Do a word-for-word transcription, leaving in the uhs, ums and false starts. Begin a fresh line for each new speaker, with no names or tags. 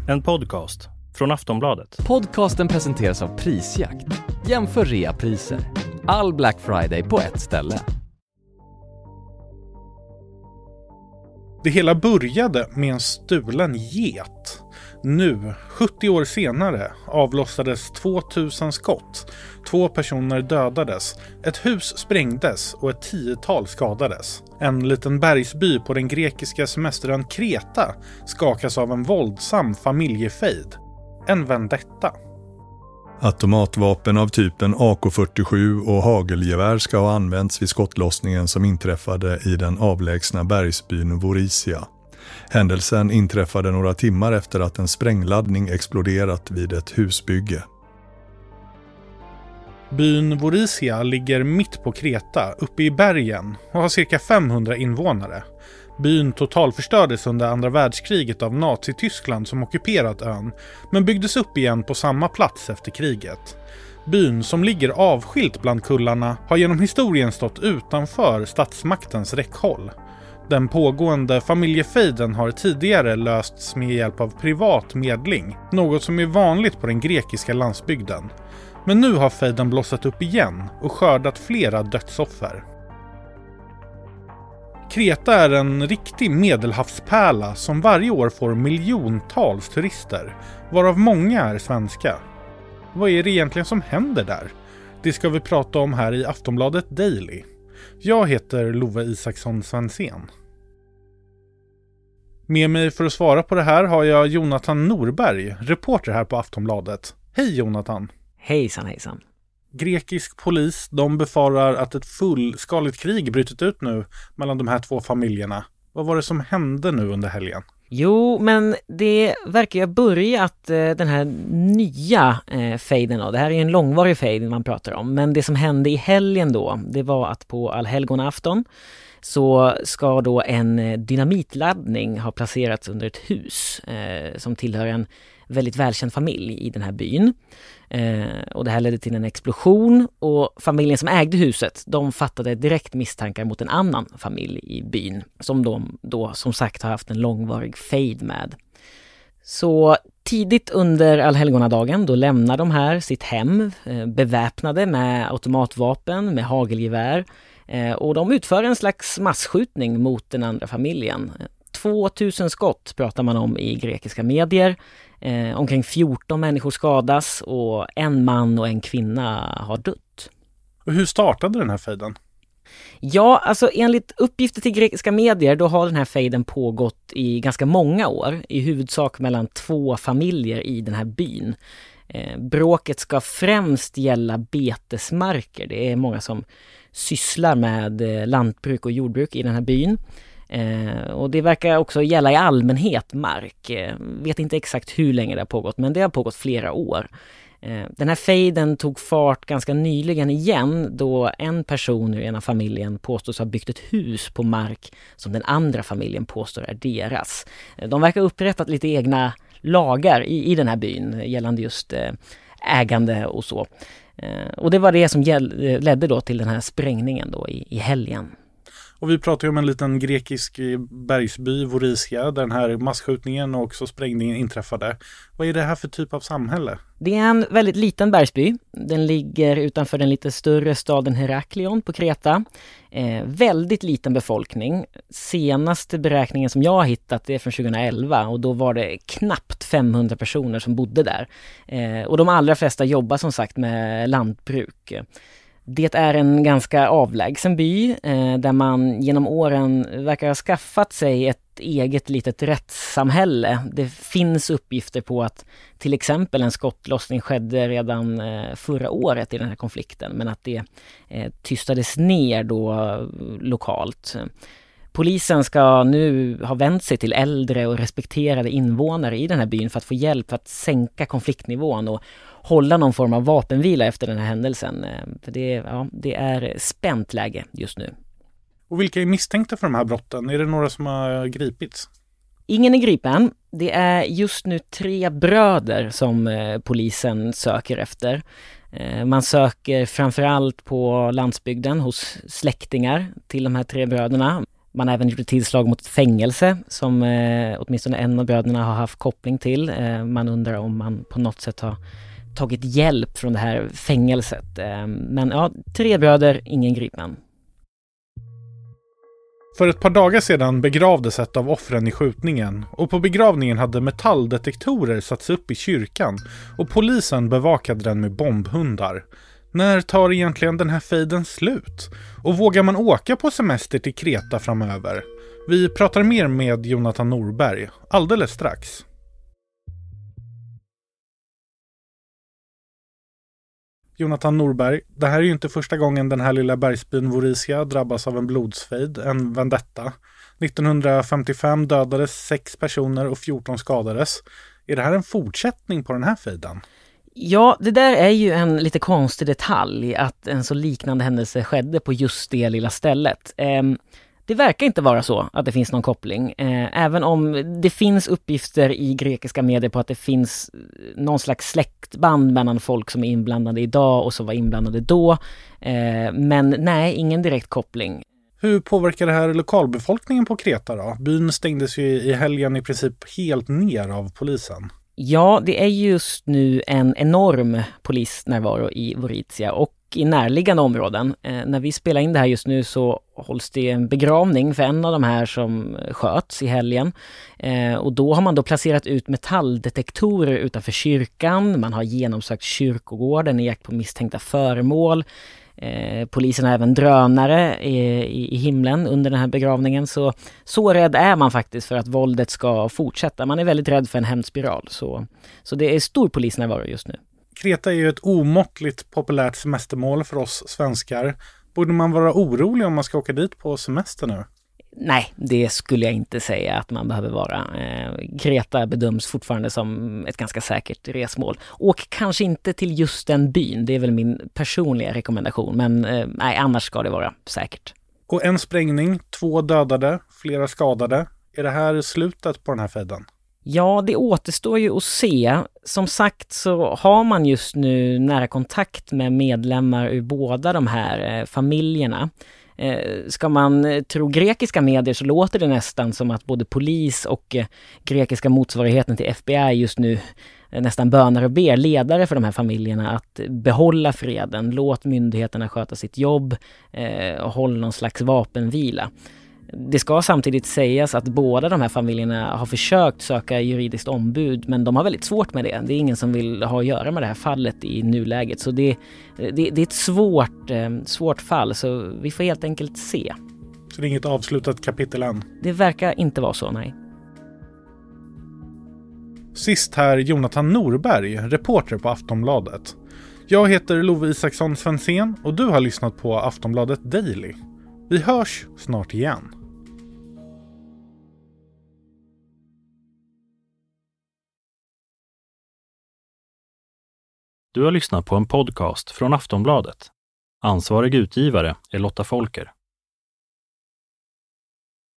En podcast från Aftonbladet.
Podcasten presenteras av Prisjakt. Jämför reapriser. All Black Friday på ett ställe.
Det hela började med en stulen get. Nu, sjuttio år senare, avlossades tvåtusen skott. Två personer dödades, ett hus sprängdes och ett tiotal skadades. En liten bergsby på den grekiska semesterön Kreta skakas av en våldsam familjefejd. En vendetta.
Automatvapen av typen A K fyrtiosju och hagelgevär ska ha använts vid skottlossningen som inträffade i den avlägsna bergsbyn Vorisia. Händelsen inträffade några timmar efter att en sprängladdning exploderat vid ett husbygge.
Byn Vorisia ligger mitt på Kreta, uppe i bergen, och har cirka femhundra invånare. Byn totalförstördes under andra världskriget av Nazityskland som ockuperat ön, men byggdes upp igen på samma plats efter kriget. Byn, som ligger avskilt bland kullarna, har genom historien stått utanför statsmaktens räckhåll. Den pågående familjefejden har tidigare lösts med hjälp av privat medling, något som är vanligt på den grekiska landsbygden. Men nu har fejden blossat upp igen och skördat flera dödsoffer. Kreta är en riktig medelhavspärla som varje år får miljontals turister, varav många är svenska. Vad är det egentligen som händer där? Det ska vi prata om här i Aftonbladet Daily. Jag heter Love Isaksson Svensen. Med mig för att svara på det här har jag Jonathan Norberg, reporter här på Aftonbladet. Hej Jonathan!
Hejsan hejsan!
Grekisk polis, de befarar att ett fullskaligt krig brutit ut nu mellan de här två familjerna. Vad var det som hände nu under helgen?
Jo, men det verkar ju ha börjat eh, den här nya eh, fejden. Då. Det här är en långvarig fejd man pratar om. Men det som hände i helgen då, det var att på allhelgonafton så ska då en dynamitladdning ha placerats under ett hus eh, som tillhör en väldigt välkänd familj i den här byn. Eh, och det här ledde till en explosion, och familjen som ägde huset, de fattade direkt misstankar mot en annan familj i byn som de då som sagt har haft en långvarig fejd med. Så tidigt under allhelgonadagen då lämnar de här sitt hem eh, beväpnade med automatvapen, med hagelgevär, eh, och de utför en slags massskjutning mot den andra familjen. tvåtusen skott pratar man om i grekiska medier. Eh, omkring fjorton människor skadas och en man och en kvinna har dött.
Och hur startade den här fejden?
Ja, alltså enligt uppgifter till grekiska medier då har den här fejden pågått i ganska många år. I huvudsak mellan två familjer i den här byn. Eh, bråket ska främst gälla betesmarker. Det är många som sysslar med eh, lantbruk och jordbruk i den här byn. Eh, och det verkar också gälla i allmänhet mark. Eh, vet inte exakt hur länge det har pågått, men det har pågått flera år. Eh, den här fejden tog fart ganska nyligen igen då en person ur ena familjen påstås ha byggt ett hus på mark som den andra familjen påstår är deras. Eh, de verkar ha upprättat lite egna lagar i, i den här byn gällande just eh, ägande och så. Eh, och det var det som gäll, ledde då till den här sprängningen då i, i helgen.
Och vi pratar ju om en liten grekisk bergsby, Vorisia, där den här masskjutningen och också sprängningen inträffade. Vad är det här för typ av samhälle?
Det är en väldigt liten bergsby. Den ligger utanför den lite större staden Heraklion på Kreta. Eh, väldigt liten befolkning. Senaste beräkningen som jag har hittat är från tjugoelva och då var det knappt femhundra personer som bodde där. Eh, och de allra flesta jobbar som sagt med lantbruk. Det är en ganska avlägsen by eh, där man genom åren verkar ha skaffat sig ett eget litet rättssamhälle. Det finns uppgifter på att till exempel en skottlossning skedde redan eh, förra året i den här konflikten, men att det eh, tystades ner då lokalt. Polisen ska nu ha vänt sig till äldre och respekterade invånare i den här byn för att få hjälp att sänka konfliktnivån och hålla någon form av vapenvila efter den här händelsen. För det, ja, det är spänt läge just nu.
Och vilka är misstänkta för de här brotten? Är det några som har gripits?
Ingen är gripen. Det är just nu tre bröder som eh, polisen söker efter. Eh, man söker framförallt på landsbygden hos släktingar till de här tre bröderna. Man har även gjort ett tillslag mot ett fängelse som eh, åtminstone en av bröderna har haft koppling till. Eh, man undrar om man på något sätt har tagit hjälp från det här fängelset. Eh, men ja, tre bröder, ingen gripen.
För ett par dagar sedan begravdes ett av offren i skjutningen och på begravningen hade metalldetektorer satts upp i kyrkan och polisen bevakade den med bombhundar. När tar egentligen den här fejden slut? Och vågar man åka på semester till Kreta framöver? Vi pratar mer med Jonathan Norberg alldeles strax. Jonathan Norberg, det här är ju inte första gången den här lilla bergsbyn Vorizia drabbas av en blodsfejd, en vendetta. nittonhundrafemtiofem dödades sex personer och fjorton skadades. Är det här en fortsättning på den här fejden?
Ja, det där är ju en lite konstig detalj att en så liknande händelse skedde på just det lilla stället. Eh, det verkar inte vara så att det finns någon koppling. Eh, även om det finns uppgifter i grekiska medier på att det finns någon slags släktband mellan folk som är inblandade idag och som var inblandade då. Eh, men nej, ingen direkt koppling.
Hur påverkar det här lokalbefolkningen på Kreta då? Byn stängdes ju i helgen i princip helt ner av polisen.
Ja, det är just nu en enorm polisnärvaro i Vorizia och i närliggande områden. Eh, när vi spelar in det här just nu så hålls det en begravning för en av de här som sköts i helgen. Eh, och då har man då placerat ut metalldetektorer utanför kyrkan. Man har genomsökt kyrkogården i jakt på misstänkta föremål. Eh, polisen har även drönare i, i, i himlen under den här begravningen. Så, så rädd är man faktiskt för att våldet ska fortsätta. Man är väldigt rädd för en hämndspiral. Så, så det är stor polisnärvaro just nu.
Kreta är ju ett omåttligt populärt semestermål för oss svenskar. Borde man vara orolig om man ska åka dit på semester nu?
Nej, det skulle jag inte säga att man behöver vara. Eh, Kreta bedöms fortfarande som ett ganska säkert resmål. Och kanske inte till just den byn, det är väl min personliga rekommendation. Men eh, nej, annars ska det vara säkert.
Och en sprängning, två dödade, flera skadade. Är det här slutet på den här fejden?
Ja, det återstår ju att se. Som sagt så har man just nu nära kontakt med medlemmar ur båda de här eh, familjerna. Eh, ska man tro grekiska medier så låter det nästan som att både polis och eh, grekiska motsvarigheten till F B I just nu eh, nästan bönar och ber ledare för de här familjerna att behålla freden. Låt myndigheterna sköta sitt jobb eh, och hålla någon slags vapenvila. Det ska samtidigt sägas att båda de här familjerna har försökt söka juridiskt ombud, men de har väldigt svårt med det. Det är ingen som vill ha att göra med det här fallet i nuläget. Så det, det, det är ett svårt, svårt fall, så vi får helt enkelt se.
Så det är inget avslutat kapitel än?
Det verkar inte vara så, nej.
Sist här Jonathan Norberg, reporter på Aftonbladet. Jag heter Love Isaksson Svensén och du har lyssnat på Aftonbladet Daily. Vi hörs snart igen.
Du har lyssnat på en podcast från Aftonbladet. Ansvarig utgivare är Lotta Folker.